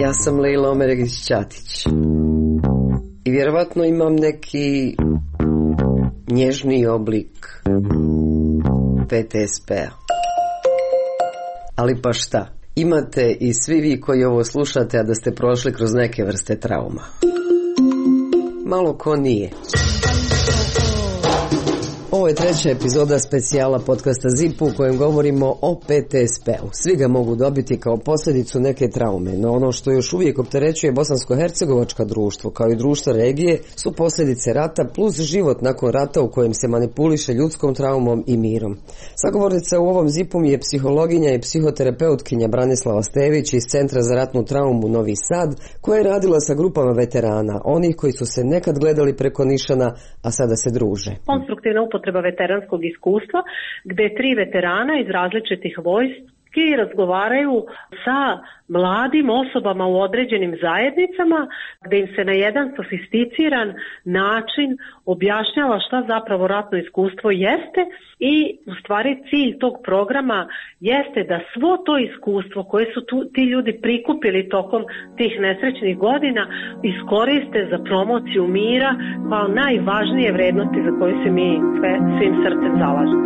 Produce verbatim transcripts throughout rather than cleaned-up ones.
Ja sam Lejla Omeregić-Ćatić i vjerovatno imam neki nježniji oblik P T S P-a. Ali pa šta, imate i svi vi koji ovo slušate, a da ste prošli kroz neke vrste trauma. Malo ko nije. Ovo je treća epizoda specijala podcasta Zipu u kojem govorimo o P T S P-u. Svi ga mogu dobiti kao posljedicu neke traume, no ono što još uvijek opterećuje bosansko-hercegovačka društvo, kao i društva regije, su posljedice rata plus život nakon rata u kojem se manipuliše ljudskom traumom i mirom. Sagovornica u ovom Zipu mi je psihologinja i psihoterapeutkinja Branislava Stević iz Centra za ratnu traumu Novi Sad, koja je radila sa grupama veterana, onih koji su se nekad gledali preko nišana, a sada se druže. Konstruktivna upotreba veteranskog iskustva, gdje tri veterana iz različitih vojski razgovaraju sa mladim osobama u određenim zajednicama, gdje im se na jedan sofisticiran način objašnjava šta zapravo ratno iskustvo jeste i u stvari cilj tog programa jeste da svo to iskustvo koje su tu, ti ljudi prikupili tokom tih nesrećnih godina iskoriste za promociju mira kao najvažnije vrednosti za koje se mi sve, svim srcem zalažemo.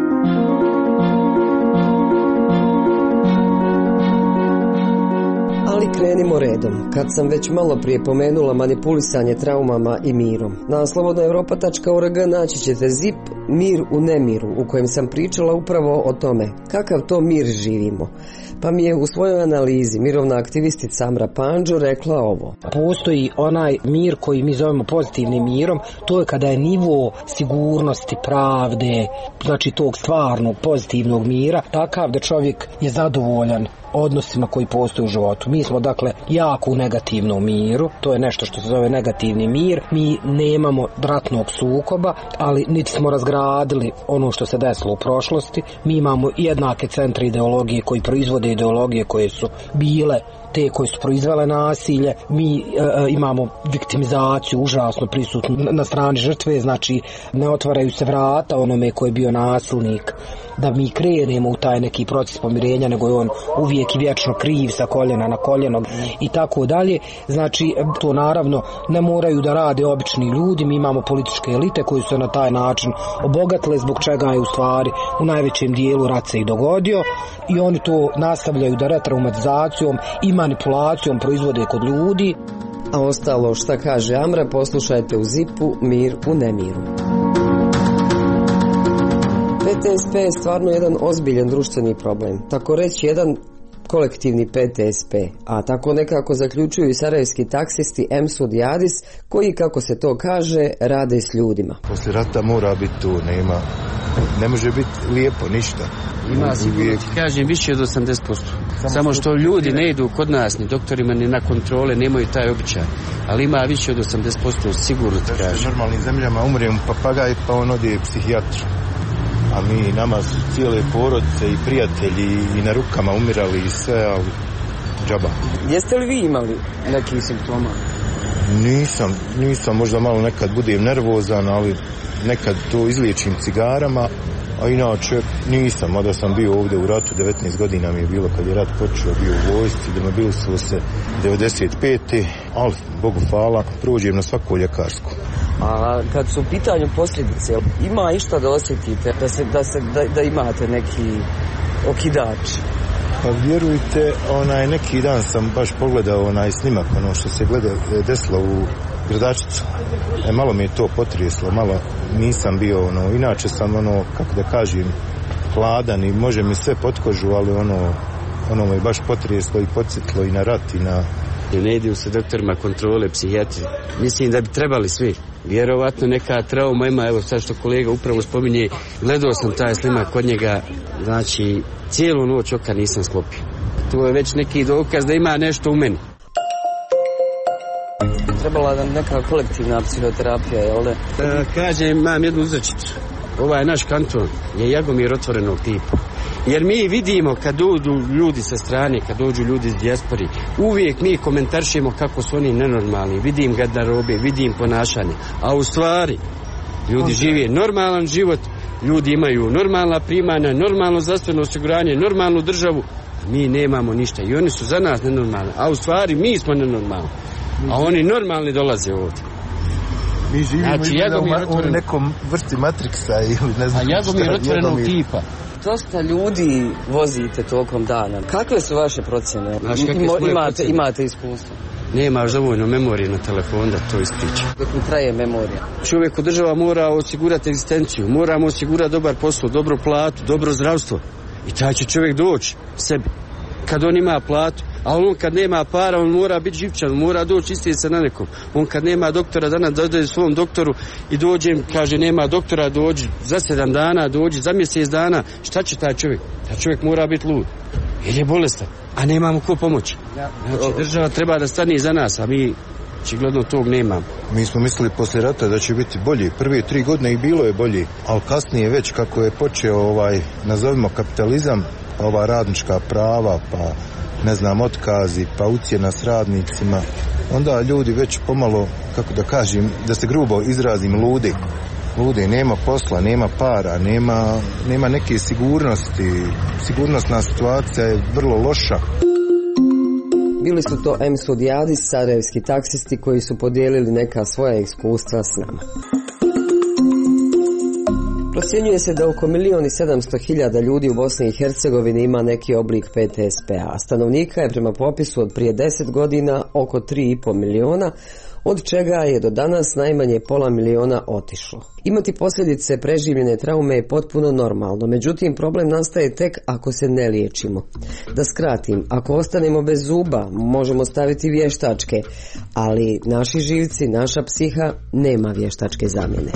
Ali krenimo redom. Kad sam već malo prije pomenula manipulisanje traumama i mirom, na slobodna europa tačka org naći ćete Zip Mir u nemiru, u kojem sam pričala upravo o tome kakav to mir živimo. Pa mi je u svojoj analizi mirovna aktivistica Amra Pandžo rekla ovo. Postoji onaj mir koji mi zovemo pozitivnim mirom, to je kada je nivo sigurnosti, pravde, znači tog stvarnog pozitivnog mira, takav da čovjek je zadovoljan odnosima koji postoje u životu. Mi smo dakle jako u negativnom miru, to je nešto što se zove negativni mir. Mi nemamo ratnog sukoba, ali niti smo razgradili ono što se desilo u prošlosti. Mi imamo jednake centre ideologije koji proizvode ideologije koje su bile te koje su proizvele nasilje. Mi e, imamo viktimizaciju užasno prisutnu na strani žrtve, znači ne otvaraju se vrata onome koji je bio nasilnik da mi krenemo u taj neki proces pomirenja, nego je on uvijek i vječno kriv sa koljena na koljeno i tako dalje. Znači to naravno ne moraju da rade obični ljudi, mi imamo političke elite koji su na taj način obogatile, zbog čega je u stvari u najvećem dijelu rat se i dogodio, i oni to nastavljaju da retraumatizacijom i manipulacijom proizvode kod ljudi. A ostalo šta kaže Amra poslušajte u Zipu Mir u nemiru. P T S P je stvarno jedan ozbiljan društveni problem, tako reći jedan kolektivni P T S P, a tako nekako zaključuju i sarajevski taksisti Emsud i Adis, koji, kako se to kaže, rade s ljudima. Poslije rata mora biti tu, nema, ne može biti lijepo ništa. Ima sigurno, ti kažem, više od osamdeset posto. Samo, Samo što ljudi ne idu kod nas, ni doktorima, ni na kontrole, nemaju taj običaj. Ali ima više od osamdeset posto, sigurno ti kažem. U normalnim zemljama umrijem papagaj, pa on ode psihijatru. A mi, nama su cijele porodice i prijatelji i na rukama umirali i sve, ali džaba. Jeste li vi imali nekih simptoma? Nisam, nisam, možda malo nekad budem nervozan, ali nekad to izliječim cigarama, a inače nisam, mada sam bio ovdje u ratu, devetnaest godina mi je bilo kad je rat počeo, bio u vojsci, da me bilo su se devedeset pete ali, Bogu hvala, prođem na svaku ljekarsku. A kad su u pitanju posljedice, ima išta da osjetite, da, se, da, se, da, da imate neki okidač? Pa vjerujte, onaj neki dan sam baš pogledao onaj snimak, ono što se gleda, desilo u Gradačicu. E, malo mi je to potreslo, malo nisam bio, ono, inače sam, ono, kako da kažem, hladan i može mi sve pod kožu, ali ono, ono me baš potreslo i podsjetilo i na rat i na... Ne idu se doktorima kontrole, psihijatri. Mislim da bi trebali svi. Vjerovatno neka trauma ima, evo sad što kolega upravo spominje, gledao sam taj snimak kod njega, znači cijelu noć oka nisam sklopio. To je već neki dokaz da ima nešto u meni. Trebala nam neka kolektivna psihoterapija, jel da? E, kažem, imam jednu uzrečicu. Ovaj naš kanton je Jagomir otvorenog tipa. Jer mi vidimo kad dođu ljudi sa strane, kad dođu ljudi iz dijaspori, uvijek mi komentaršimo kako su oni nenormalni, vidim garderobe, vidim ponašanje, a u stvari ljudi žive normalan život, ljudi imaju normalna primanja, normalno zdravstveno osiguranje, normalnu državu, mi nemamo ništa i oni su za nas nenormalni, a u stvari mi smo nenormalni, a oni normalni dolaze ovdje. Mi živimo znači, u, u nekom vrsti Matrixa ili ne znam a Jagomir otvorenog tipa. Dosta ljudi vozite tokom dana. Kakve su vaše procjene? Znaš, imate, imate iskustvo? Nemaš dovoljno memorije na telefon da to ispriča. Dok mi traje memorija. Čovjeku država mora osigurati egzistenciju, moramo osigurati dobar posao, dobru platu, dobro zdravstvo. I taj će čovjek doći sebi. Kad on ima platu, a on kad nema para, on mora biti živčan, mora doći istiti se na nekom. On kad nema doktora, danas dođe svom doktoru i dođem, kaže nema doktora, dođi za sedam dana, dođi za mjesec dana. Šta će taj čovjek? Taj čovjek mora biti lud. Jer je bolestan, a nemamo ko pomoći. Znači, država treba da stane iza nas, a mi očigledno tog nemamo. Mi smo mislili poslije rata da će biti bolji. Prve tri godine i bilo je bolji, ali kasnije već kako je počeo ovaj, nazovimo kapitalizam, ova radnička prava, pa ne znam, otkazi, pa ucjena s radnicima, onda ljudi već pomalo, kako da kažem, da se grubo izrazim, ludi. Ludi, nema posla, nema para, nema, nema neke sigurnosti. Sigurnosna situacija je vrlo loša. Bili su to em studijadi, sarajevski taksisti koji su podijelili neka svoja iskustva s nama. Procjenjuje se da oko milijon i sedamsto hiljada ljudi u Bosni i Hercegovini ima neki oblik P T S P-a, a stanovnika je prema popisu od prije deset godina oko tri i pol miliona, od čega je do danas najmanje pola miliona otišlo. Imati posljedice preživljene traume je potpuno normalno, međutim problem nastaje tek ako se ne liječimo. Da skratim, ako ostanemo bez zuba, možemo staviti vještačke, ali naši živci, naša psiha nema vještačke zamjene.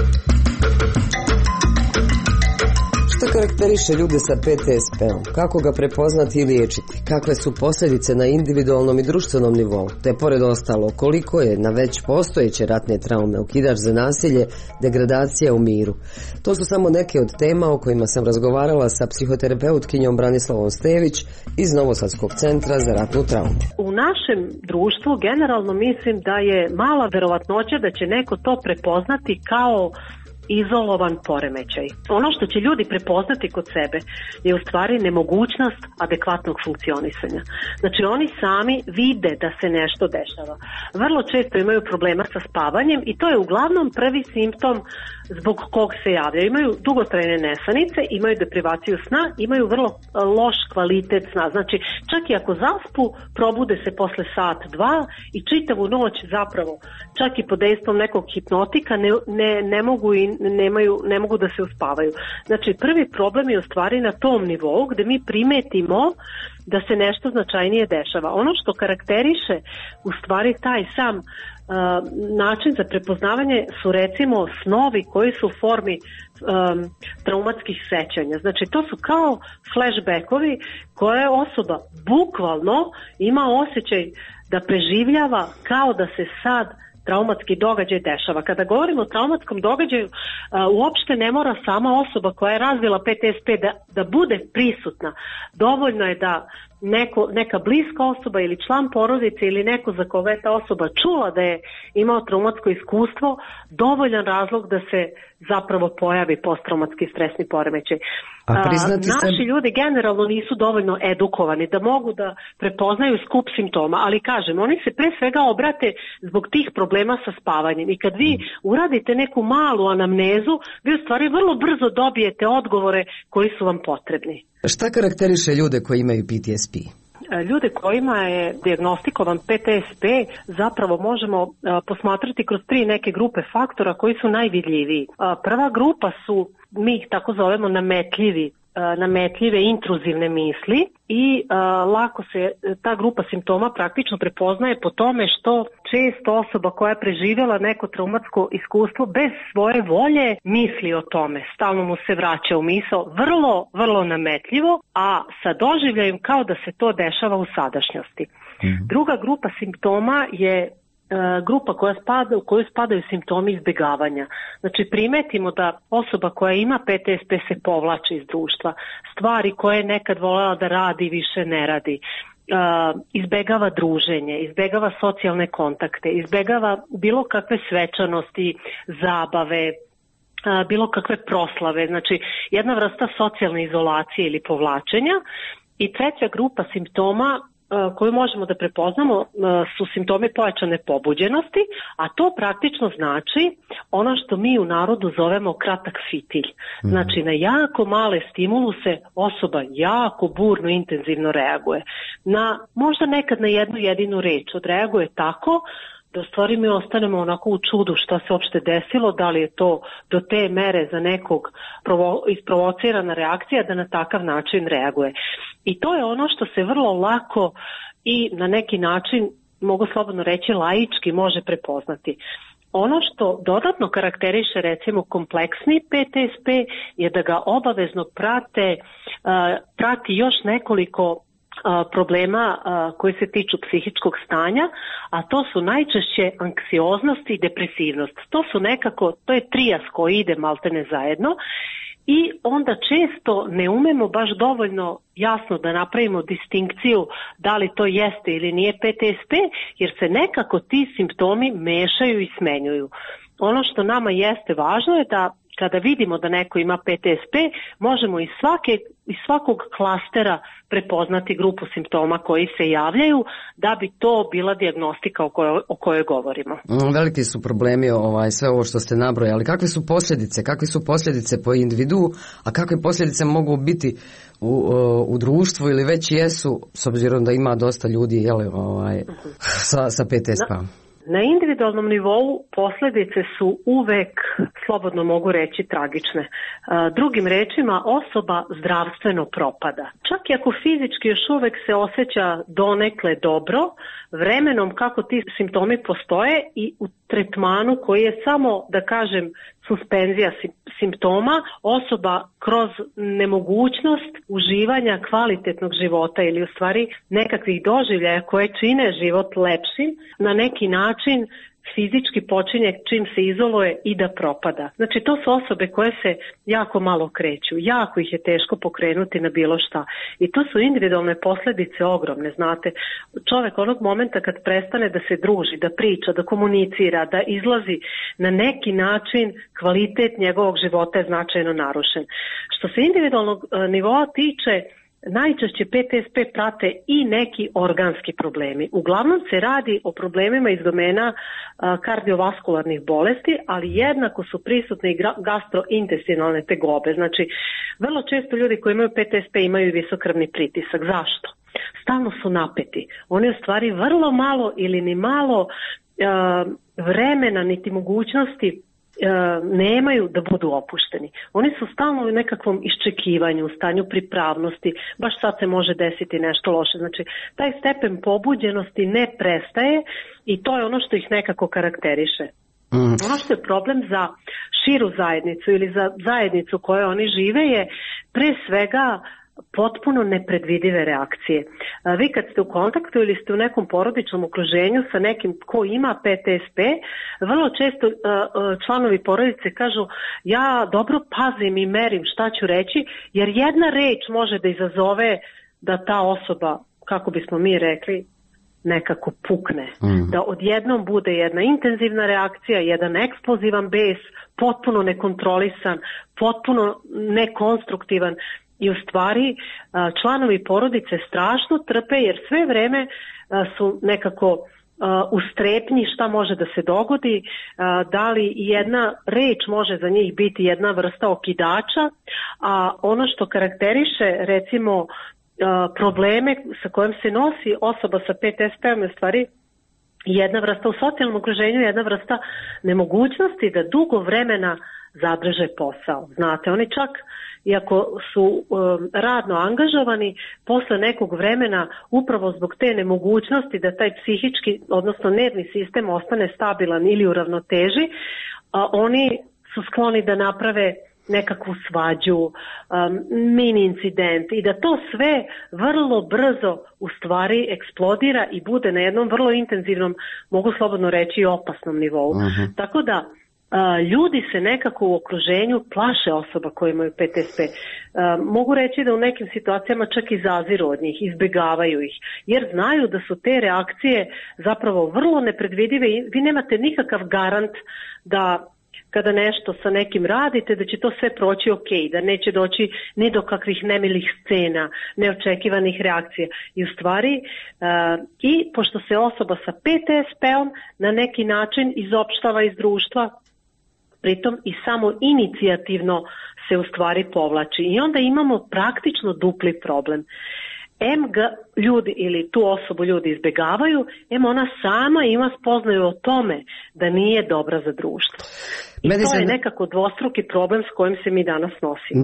Što karakteriše ljude sa P T S P-om? Kako ga prepoznati i liječiti? Kakve su posljedice na individualnom i društvenom nivou? Te pored ostalo, koliko je na već postojeće ratne traume okidač za nasilje, degradacija u miru? To su samo neke od tema o kojima sam razgovarala sa psihoterapeutkinjom Branislavom Stević iz Novosadskog centra za ratnu traumu. U našem društvu generalno mislim da je mala verovatnoća da će neko to prepoznati kao izolovan poremećaj. Ono što će ljudi prepoznati kod sebe je u stvari nemogućnost adekvatnog funkcionisanja. Znači oni sami vide da se nešto dešava. Vrlo često imaju problema sa spavanjem i to je uglavnom prvi simptom zbog kog se javljaju. Imaju dugotrajne nesanice, imaju deprivaciju sna, imaju vrlo loš kvalitet sna. Znači čak i ako zaspu, probude se posle sat, dva i čitavu noć zapravo, čak i pod dejstvom nekog hipnotika ne, ne, ne mogu i Nemaju, ne mogu da se uspavaju. Znači prvi problem je u stvari na tom nivou gde mi primetimo da se nešto značajnije dešava. Ono što karakteriše u stvari taj sam uh, način za prepoznavanje su recimo snovi koji su u formi um, traumatskih sećanja. Znači to su kao flashbackovi koje osoba bukvalno ima osjećaj da preživljava kao da se sad traumatski događaj dešava. Kada govorimo o traumatskom događaju, uopšte ne mora sama osoba koja je razvila P T S P da, da bude prisutna. Dovoljno je da neko, neka bliska osoba ili član porodice ili neko za koga je ta osoba čula da je imao traumatsko iskustvo, dovoljan razlog da se zapravo pojavi posttraumatski stresni poremećaj. A priznati Naši ste... ljudi generalno nisu dovoljno edukovani da mogu da prepoznaju skup simptoma, ali kažem, oni se pre svega obrate zbog tih problema sa spavanjem i kad vi uradite neku malu anamnezu, vi u stvari vrlo brzo dobijete odgovore koji su vam potrebni. Šta karakteriše ljude koji imaju P T S P? Ljude kojima je dijagnostikovan P T S P zapravo možemo posmatrati kroz tri neke grupe faktora koji su najvidljiviji. Prva grupa su, mi ih tako zovemo, nametljivi nametljive intruzivne misli i a, lako se ta grupa simptoma praktično prepoznaje po tome što često osoba koja je preživjela neko traumatsko iskustvo bez svoje volje misli o tome, stalno mu se vraća u misao, vrlo, vrlo nametljivo, a sa doživljajem kao da se to dešava u sadašnjosti. Mm. Druga grupa simptoma je grupa koja spada, u koju spadaju simptomi izbjegavanja. Znači primetimo da osoba koja ima P T S P se povlači iz društva. Stvari koje je nekad voljela da radi više ne radi. Uh, izbegava druženje, izbegava socijalne kontakte, izbegava bilo kakve svečanosti, zabave, bilo kakve proslave, znači jedna vrsta socijalne izolacije ili povlačenja. I treća grupa simptoma koju možemo da prepoznamo su simptomi pojačane pobuđenosti, a to praktično znači ono što mi u narodu zovemo kratak fitilj. Znači na jako male stimuluse osoba jako burno, intenzivno reaguje. Na, možda nekad na jednu jedinu reč odreaguje tako da u stvari mi ostanemo onako u čudu šta se uopšte desilo, da li je to do te mere za nekog provo, isprovocirana reakcija da na takav način reaguje. I to je ono što se vrlo lako i na neki način, mogu slobodno reći, laički može prepoznati. Ono što dodatno karakteriše recimo kompleksni P T S P je da ga obavezno prate, prati još nekoliko problema koji se tiču psihičkog stanja, a to su najčešće anksioznost i depresivnost. To su nekako, to je trijas koji ide maltene zajedno i onda često ne umemo baš dovoljno jasno da napravimo distinkciju da li to jeste ili nije P T S P, jer se nekako ti simptomi mešaju i smenjuju. Ono što nama jeste važno je da kada vidimo da neko ima P T S P, možemo iz, svake, iz svakog klastera prepoznati grupu simptoma koji se javljaju da bi to bila dijagnostika o kojoj, o kojoj govorimo. Veliki su problemi ovaj, sve ovo što ste nabrojali. Kakve su posljedice? Kakve su posljedice po individu, a kakve posljedice mogu biti u, u društvu ili već jesu, s obzirom da ima dosta ljudi jeli, ovaj, sa, sa P T S P-om? Na individualnom nivou posljedice su uvek, slobodno mogu reći, tragične. Drugim rečima, osoba zdravstveno propada. Čak i ako fizički još uvek se osjeća donekle dobro, vremenom kako ti simptomi postoje i u tretmanu koji je samo, da kažem, suspenzija simptoma, osoba kroz nemogućnost uživanja kvalitetnog života ili u stvari nekakvih doživljaja koje čine život lepšim, na neki način fizički počinje čim se izoluje i da propada. Znači to su osobe koje se jako malo kreću, jako ih je teško pokrenuti na bilo šta. I to su individualne posljedice ogromne, znate. Čovjek onog momenta kad prestane da se druži, da priča, da komunicira, da izlazi na neki način, kvalitet njegovog života je značajno narušen. Što se individualnog nivoa tiče, najčešće P T S P prate i neki organski problemi. Uglavnom se radi o problemima iz domena kardiovaskularnih bolesti, ali jednako su prisutne i gastrointestinalne tegobe. Znači, vrlo često ljudi koji imaju P T S P imaju visok krvni pritisak. Zašto? Stalno su napeti. Oni u stvari vrlo malo ili ni malo vremena niti mogućnosti nemaju da budu opušteni. Oni su stalno u nekakvom iščekivanju, u stanju pripravnosti, baš sad se može desiti nešto loše. Znači, taj stepen pobuđenosti ne prestaje i to je ono što ih nekako karakteriše. Mm. Ono što je problem za širu zajednicu ili za zajednicu koje oni žive je pre svega potpuno nepredvidive reakcije. Vi kad ste u kontaktu ili ste u nekom porodičnom okruženju sa nekim ko ima P T S P, vrlo često članovi porodice kažu ja dobro pazim i merim šta ću reći, jer jedna reč može da izazove da ta osoba, kako bismo mi rekli, nekako pukne. Mm. Da odjednom bude jedna intenzivna reakcija, jedan eksplozivan bes, potpuno nekontrolisan, potpuno nekonstruktivan. I u stvari članovi porodice strašno trpe jer sve vreme su nekako u strepnji šta može da se dogodi, da li jedna reč može za njih biti jedna vrsta okidača, a ono što karakteriše recimo probleme sa kojim se nosi osoba sa P T S P-om je u stvari jedna vrsta u socijalnom okruženju, jedna vrsta nemogućnosti da dugo vremena zadrže posao. Znate, oni čak iako su um, radno angažovani, posle nekog vremena upravo zbog te nemogućnosti da taj psihički, odnosno nervni sistem ostane stabilan ili u ravnoteži, a oni su skloni da naprave nekakvu svađu, um, mini incident i da to sve vrlo brzo u stvari eksplodira i bude na jednom vrlo intenzivnom, mogu slobodno reći, opasnom nivou. Uh-huh. Tako da Uh, ljudi se nekako u okruženju plaše osoba koje imaju P T S P. Uh, mogu reći da u nekim situacijama čak i zaziru od njih, izbjegavaju ih, jer znaju da su te reakcije zapravo vrlo nepredvidive i vi nemate nikakav garant da kada nešto sa nekim radite, da će to sve proći ok, da neće doći ni do kakvih nemilih scena, neočekivanih reakcija. I u stvari, uh, i pošto se osoba sa P T S P-om na neki način izopštava iz društva, pritom i samo inicijativno se u stvari povlači. I onda imamo praktično dupli problem. Em ga ljudi ili tu osobu ljudi izbjegavaju, em ona sama ima spoznaju o tome da nije dobra za društvo. I Meni to se... je nekako dvostruki problem s kojim se mi danas nosimo.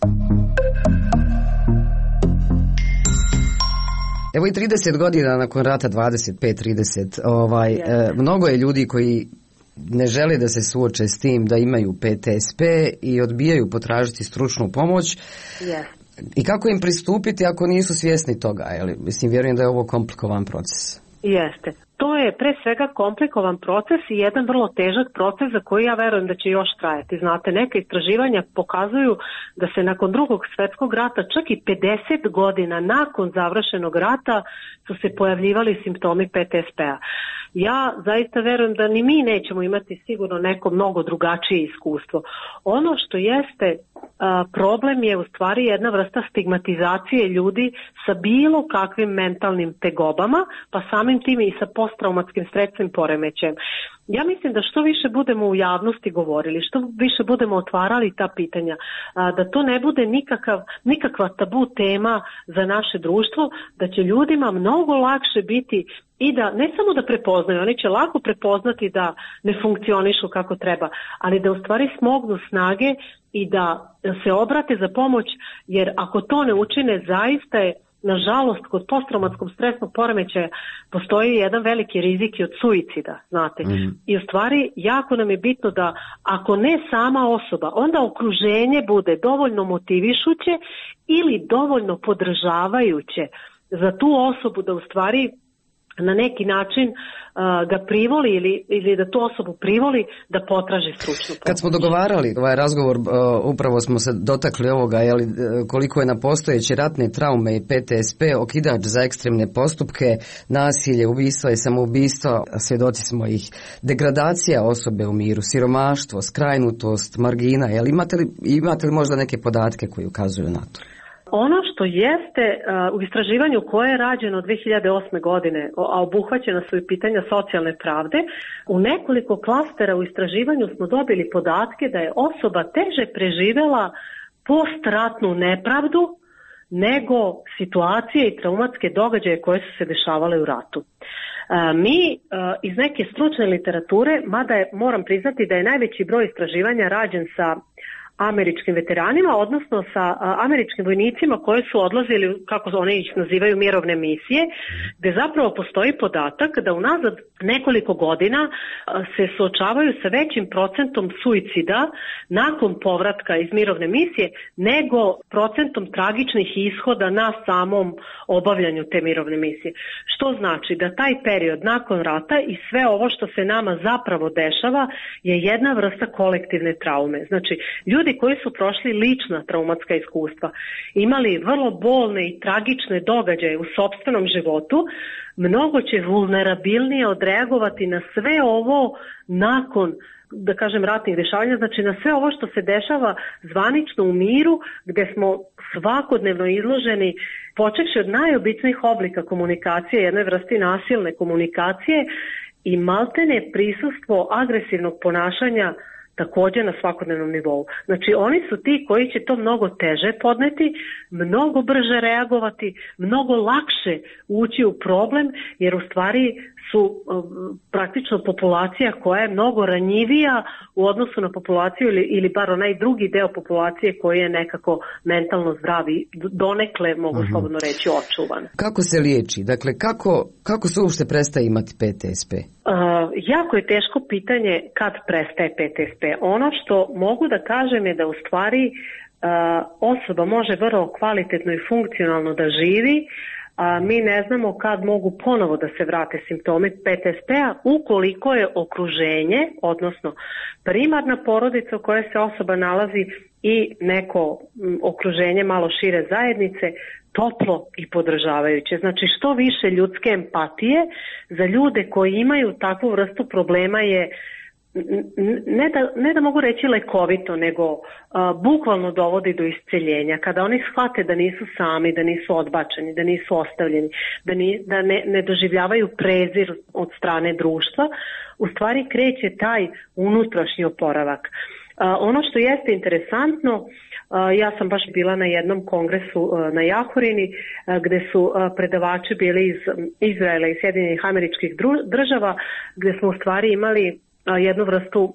Evo i trideset godina nakon rata, dvadeset pet trideset, ovaj, yes. e, mnogo je ljudi koji ne žele da se suoče s tim da imaju P T S P i odbijaju potražiti stručnu pomoć. Yes. I kako im pristupiti ako nisu svjesni toga? Jel? Mislim, vjerujem da je ovo komplikovan proces. Jeste. To je pre svega komplikovan proces i jedan vrlo težak proces za koji ja verujem da će još trajati. Znate, neke istraživanja pokazuju da se nakon drugog svjetskog rata, čak i pedeset godina nakon završenog rata, su se pojavljivali simptomi P T S P-a. Ja zaista verujem da ni mi nećemo imati sigurno neko mnogo drugačije iskustvo. Ono što jeste a, problem je u stvari jedna vrsta stigmatizacije ljudi sa bilo kakvim mentalnim tegobama, pa samim tim i sa posttraumatskim stresnim poremećajem. Ja mislim da što više budemo u javnosti govorili, što više budemo otvarali ta pitanja, a, da to ne bude nikakav, nikakva tabu tema za naše društvo, da će ljudima mnogo lakše biti i da ne samo da prepoznaju, oni će lako prepoznati da ne funkcionišu kako treba, ali da u stvari smognu snage i da se obrate za pomoć, jer ako to ne učine, zaista je, nažalost, kod posttraumatskog stresnog poremećaja postoji jedan veliki rizik od suicida, znate. Mm. I u stvari jako nam je bitno da ako ne sama osoba, onda okruženje bude dovoljno motivišuće ili dovoljno podržavajuće za tu osobu da u stvari na neki način uh, ga privoli ili, ili da tu osobu privoli da potraži stručnu pomoć. Kad smo dogovarali ovaj razgovor, uh, upravo smo se dotakli ovoga, jeli, koliko je na postojeće ratne traume i P T S P okidač za ekstremne postupke, nasilje, ubistva i samoubistva, svjedoci smo ih, degradacija osobe u miru, siromaštvo, skrajnutost, margina. Jel, imate li, imate li možda neke podatke koji ukazuju na to? Ono što jeste uh, u istraživanju koje je rađeno dvije hiljade osme godine, a obuhvaćena su i pitanja socijalne pravde, u nekoliko klastera u istraživanju smo dobili podatke da je osoba teže preživela postratnu nepravdu nego situacije i traumatske događaje koje su se dešavale u ratu. Uh, mi uh, iz neke stručne literature, mada je, moram priznati da je najveći broj istraživanja rađen sa američkim veteranima, odnosno sa a, američkim vojnicima koji su odlazili, kako oni ih nazivaju, mirovne misije, gdje zapravo postoji podatak da unazad nekoliko godina a, se suočavaju sa većim procentom suicida nakon povratka iz mirovne misije nego procentom tragičnih ishoda na samom obavljanju te mirovne misije. Što znači da taj period nakon rata i sve ovo što se nama zapravo dešava je jedna vrsta kolektivne traume. Znači, ljudi koji su prošli lična traumatska iskustva, imali vrlo bolne i tragične događaje u sopstvenom životu, mnogo će vulnerabilnije odreagovati na sve ovo nakon, da kažem, ratnih dešavanja, znači na sve ovo što se dešava zvanično u miru, gdje smo svakodnevno izloženi, počevši od najobičnijih oblika komunikacije, jednoj vrsti nasilne komunikacije i maltene prisustvo agresivnog ponašanja također na svakodnevnom nivou. Znači oni su ti koji će to mnogo teže podneti, mnogo brže reagovati, mnogo lakše ući u problem, jer u stvari su um, praktično populacija koja je mnogo ranjivija u odnosu na populaciju ili, ili bar onaj drugi deo populacije koji je nekako mentalno zdravi, donekle mogu uh-huh. slobodno reći očuvan. Kako se liječi? Dakle, kako, kako se uopšte prestaje imati P T S P? Uh, jako je teško pitanje kad prestaje P T S P. Ono što mogu da kažem je da u stvari uh, osoba može vrlo kvalitetno i funkcionalno da živi, a mi ne znamo kad mogu ponovo da se vrate simptomi P T S P-a ukoliko je okruženje, odnosno primarna porodica u kojoj se osoba nalazi i neko m, okruženje malo šire zajednice toplo i podržavajuće. Znači što više ljudske empatije za ljude koji imaju takvu vrstu problema je ne da, ne da mogu reći lekovito, nego uh, bukvalno dovodi do isceljenja. Kada oni shvate da nisu sami, da nisu odbačeni, da nisu ostavljeni, da, ni, da ne, ne doživljavaju prezir od strane društva, u stvari kreće taj unutrašnji oporavak. Uh, ono što jeste interesantno, uh, ja sam baš bila na jednom kongresu uh, na Jahorini uh, gde su uh, predavači bili iz Izraela i Sjedinjenih Američkih država, gde smo u stvari imali jednu vrstu,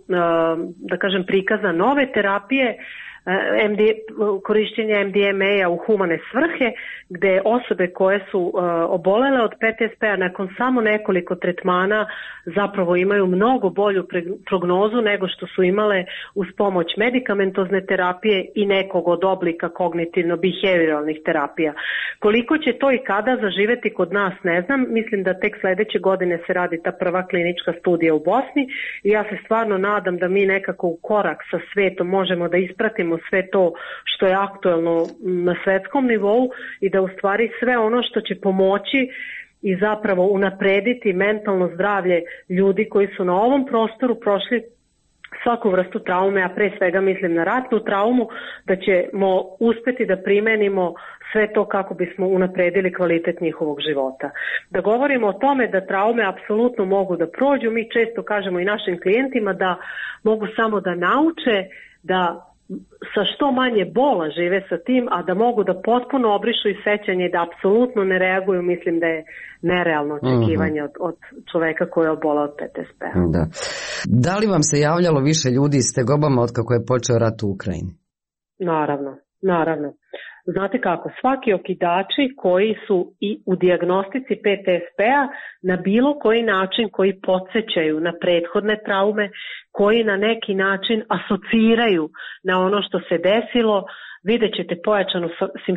da kažem, prikaza nove terapije, M D, korišćenje M D M A u humane svrhe, gde osobe koje su uh, obolele od P T S P-a nakon samo nekoliko tretmana zapravo imaju mnogo bolju pre- prognozu nego što su imale uz pomoć medikamentozne terapije i nekog od oblika kognitivno-behavioralnih terapija. Koliko će to i kada zaživeti kod nas ne znam, mislim da tek sledeće godine se radi ta prva klinička studija u Bosni i ja se stvarno nadam da mi nekako u korak sa svetom možemo da ispratimo sve to što je aktuelno na svetskom nivou i da u stvari sve ono što će pomoći i zapravo unaprediti mentalno zdravlje ljudi koji su na ovom prostoru prošli svaku vrstu traume, a pre svega mislim na ratnu traumu, da ćemo uspeti da primenimo sve to kako bismo unapredili kvalitet njihovog života. Da govorimo o tome da traume apsolutno mogu da prođu, mi često kažemo i našim klijentima da mogu samo da nauče da sa što manje bola žive sa tim, a da mogu da potpuno obrišu i sećanje i da apsolutno ne reaguju, mislim da je nerealno očekivanje mm-hmm. od, od čoveka koji je obolao od P T S P-a. Da. Da li vam se javljalo više ljudi s tegobama od kako je počeo rat u Ukrajini? Naravno, naravno. Znate kako, svaki okidači koji su i u dijagnostici P T S P-a na bilo koji način koji podsjećaju na prethodne traume, koji na neki način asociraju na ono što se desilo, vidjet ćete pojačanu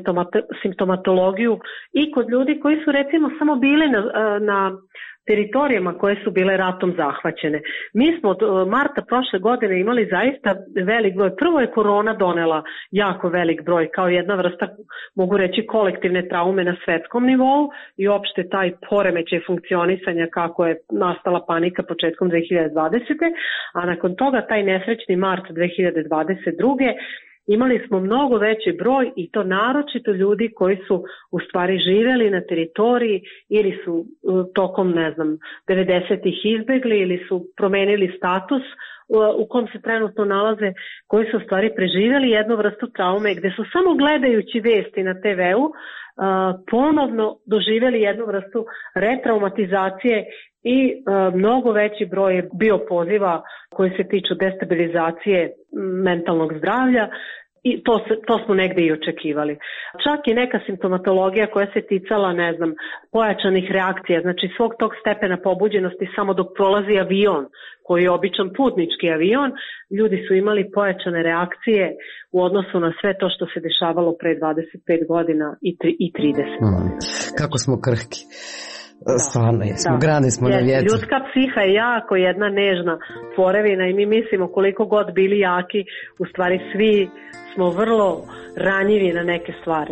simptomatologiju i kod ljudi koji su recimo samo bili na, na teritorijama koje su bile ratom zahvaćene. Mi smo od marta prošle godine imali zaista velik broj. Prvo je korona donela jako velik broj kao jedna vrsta, mogu reći, kolektivne traume na svetskom nivou i opšte taj poremećaj funkcionisanja kako je nastala panika početkom dve hiljade dvadesete. A nakon toga taj nesrećni mart dve hiljade dvadeset druge imali smo mnogo veći broj i to naročito ljudi koji su u stvari živjeli na teritoriji ili su tokom, ne znam, devedesetih izbegli ili su promenili status u kom se trenutno nalaze, koji su u stvari preživjeli jednu vrstu traume gde su samo gledajući vesti na te ve u ponovno doživjeli jednu vrstu retraumatizacije i uh, mnogo veći broj je bio poziva koji se tiču destabilizacije mentalnog zdravlja i to, se, to smo negde i očekivali. Čak i neka simptomatologija koja se ticala, ne znam, pojačanih reakcija, znači svog tog stepena pobuđenosti samo dok prolazi avion, koji je običan putnički avion, ljudi su imali pojačane reakcije u odnosu na sve to što se dešavalo pre dvadeset pet godina i, tri, i trideset hmm. godina. Kako smo krhki. Da, stvarno je, smo, da. Grani smo na vjetru. Ljudska psiha je jako jedna nežna tvorevina i mi mislimo koliko god bili jaki, u stvari svi smo vrlo ranjivi na neke stvari.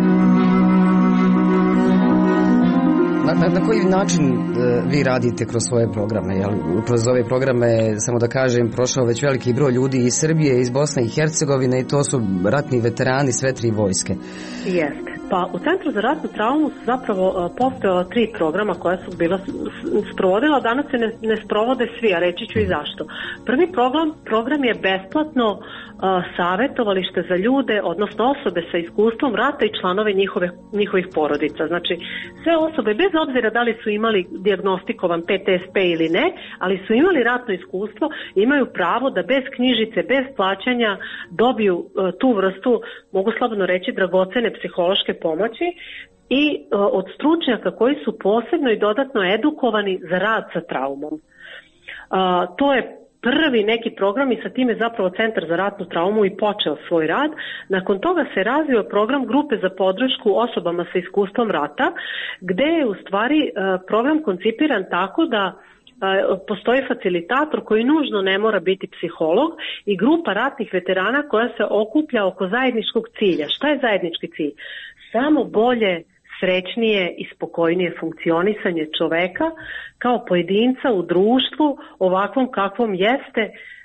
Na, na, na koji način e, vi radite kroz svoje programe? Jel, kroz ove programe, samo da kažem, prošao već veliki broj ljudi iz Srbije, iz Bosne i Hercegovine i to su ratni veterani sve tri vojske. Jeste. Pa u Centru za ratnu traumu su zapravo uh, postojala tri programa koja su bila sprovodila, danas se ne, ne sprovode svi, a reći ću i zašto. Prvi program, program je besplatno uh, savjetovalište za ljude, odnosno osobe sa iskustvom rata i članove njihove, njihovih porodica. Znači, sve osobe, bez obzira da li su imali dijagnostikovan P T S P ili ne, ali su imali ratno iskustvo, imaju pravo da bez knjižice, bez plaćanja dobiju uh, tu vrstu, mogu slobodno reći, dragocene psihološke pomoći i uh, od stručnjaka koji su posebno i dodatno edukovani za rad sa traumom. Uh, to je prvi neki program i sa time zapravo Centar za ratnu traumu i počeo svoj rad. Nakon toga se razvio program grupe za podršku osobama sa iskustvom rata, gde je u stvari uh, program koncipiran tako da postoji facilitator koji nužno ne mora biti psiholog i grupa ratnih veterana koja se okuplja oko zajedničkog cilja. Šta je zajednički cilj? Samo bolje srećnije i spokojnije funkcionisanje čoveka kao pojedinca u društvu ovakvom kakvom jeste,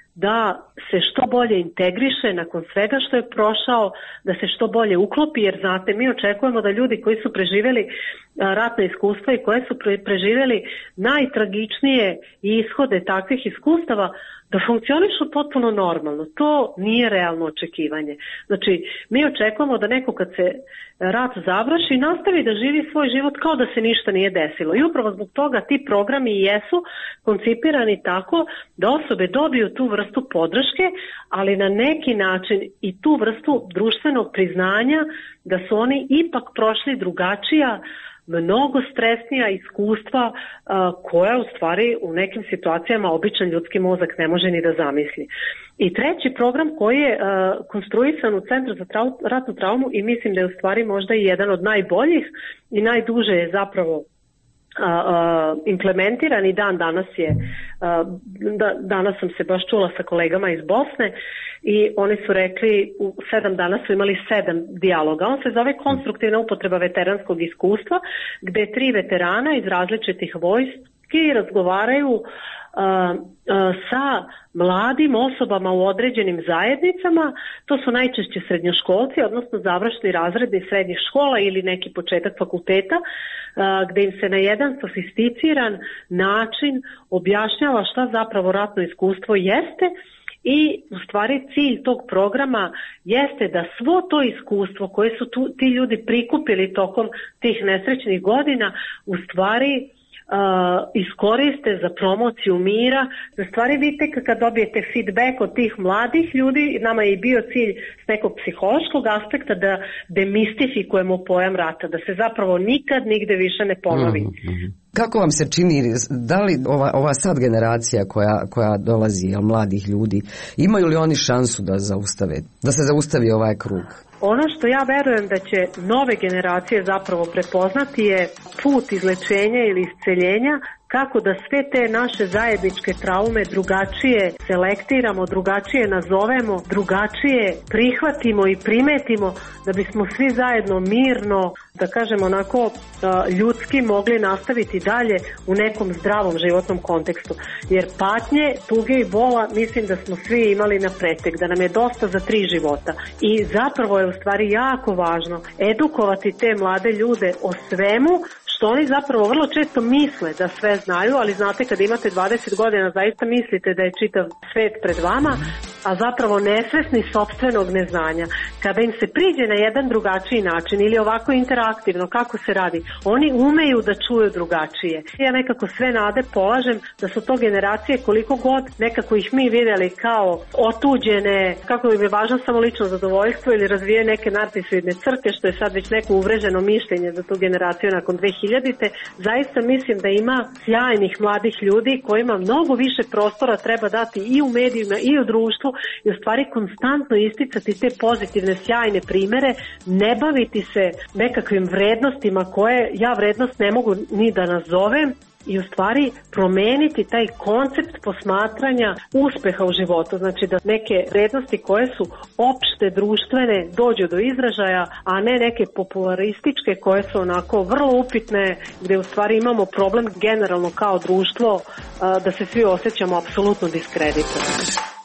da se što bolje integriše nakon svega što je prošao, da se što bolje uklopi, jer znate, mi očekujemo da ljudi koji su preživjeli ratna iskustva i koje su preživjeli najtragičnije ishode takvih iskustava, da funkcionišu potpuno normalno. To nije realno očekivanje. Znači, mi očekujemo da neko kad se rat završi nastavi da živi svoj život kao da se ništa nije desilo. I upravo zbog toga ti programi jesu koncipirani tako da osobe dobiju tu vrstu podrške, ali na neki način i tu vrstu društvenog priznanja da su oni ipak prošli drugačija, mnogo stresnija iskustva a, koja u stvari u nekim situacijama običan ljudski mozak ne može ni da zamisli. I treći program koji je a, konstruisan u Centru za trau, ratnu traumu i mislim da je u stvari možda i jedan od najboljih i najduže je zapravo A, a, implementiran i dan danas je a, da, danas sam se baš čula sa kolegama iz Bosne i oni su rekli u sedam dana su imali sedam dijaloga. On se zove konstruktivna upotreba veteranskog iskustva, gde tri veterana iz različitih vojski razgovaraju Uh, uh, sa mladim osobama u određenim zajednicama. To su najčešće srednjoškolci, odnosno završni razredi srednjih škola ili neki početak fakulteta, uh, gde im se na jedan sofisticiran način objašnjava šta zapravo ratno iskustvo jeste. I u stvari cilj tog programa jeste da svo to iskustvo koje su tu, ti ljudi prikupili tokom tih nesrećnih godina u stvari Uh, iskoriste za promociju mira. Na stvari vidite kad dobijete feedback od tih mladih ljudi, nama je i bio cilj s nekog psihološkog aspekta da demistifikujemo pojam rata, da se zapravo nikad nigde više ne ponovi. Mm-hmm. Kako vam se čini, da li ova, ova sad generacija koja, koja dolazi, jel, mladih ljudi, imaju li oni šansu da zaustave, da se zaustavi ovaj krug? Ono što ja verujem da će nove generacije zapravo prepoznati je put izlečenja ili isceljenja, kako da sve te naše zajedničke traume drugačije selektiramo, drugačije nazovemo, drugačije prihvatimo i primetimo, da bismo svi zajedno mirno, da kažemo onako ljudski, mogli nastaviti dalje u nekom zdravom životnom kontekstu. Jer patnje, tuge i bola mislim da smo svi imali na pretek, da nam je dosta za tri života. I zapravo je u stvari jako važno edukovati te mlade ljude o svemu što oni zapravo vrlo često misle da sve znaju, ali znate kad imate dvadeset godina zaista mislite da je čitav svet pred vama, a zapravo nesvesni sopstvenog neznanja. Kada im se priđe na jedan drugačiji način ili ovako interaktivno kako se radi, oni umeju da čuju drugačije. Ja nekako sve nade polažem da su to generacije koliko god nekako ih mi vidjeli kao otuđene, kako im je važno samo lično zadovoljstvo ili razvije neke narcisoidne crke, što je sad već neko uvreženo mišljenje za tu generaciju nakon dve hiljadite. Zaista mislim da ima sjajnih mladih ljudi kojima mnogo više prostora treba dati i u medijima i u društvu i u stvari konstantno isticati te pozitivne sjajne primere, ne baviti se nekakvim vrednostima koje ja vrednost ne mogu ni da nazovem, i u stvari promeniti taj koncept posmatranja uspeha u životu. Znači da neke vrednosti koje su opšte društvene dođu do izražaja, a ne neke popularističke koje su onako vrlo upitne, gde u stvari imamo problem generalno kao društvo da se svi osjećamo apsolutno diskreditovani.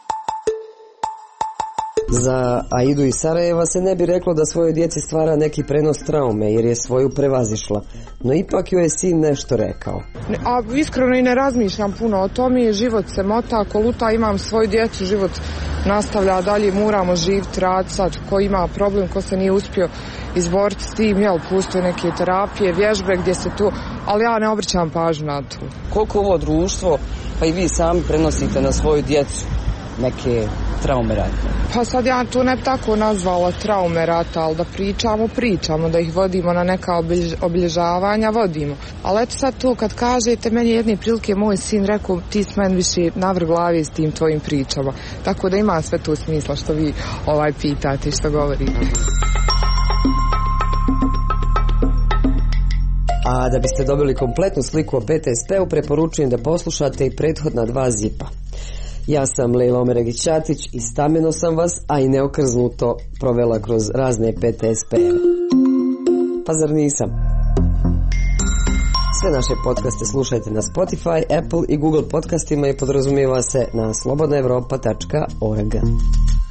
Za Aidu iz Sarajeva se ne bi reklo da svojoj djeci stvara neki prenos traume, jer je svoju prevazišla, no ipak joj je sin nešto rekao. A iskreno i ne razmišljam puno o tome, život se mota, koluta, imam svoju djecu, život nastavlja dalje, moramo živjeti, rad sad, ko ima problem, ko se nije uspio izboriti s tim, jel, postoje neke terapije, vježbe gdje se tu, ali ja ne obraćam pažnju na to. Koliko ovo društvo, pa i vi sami prenosite na svoju djecu neke traume rata? Pa sad ja to ne bi tako nazvala traume rata, ali da pričamo, pričamo, da ih vodimo na neka obilježavanja, vodimo. Ali eto sad to kad kažete, meni jedne prilike moj sin rekao, ti si meni više navrh glavi s tim tvojim pričama. Tako da ima sve to smisla što vi ovaj pitate i što govorite. A da biste dobili kompletnu sliku o P T S P-u, preporučujem da poslušate i prethodna dva zipa. Ja sam Lejla Omeregić-Ćatić i stameno sam vas, a i neokrznuto provela kroz razne P T S P-e. Pa zar nisam? Sve naše podcaste slušajte na Spotify, Apple i Google podcastima i podrazumijeva se na slobodna evropa tačka org.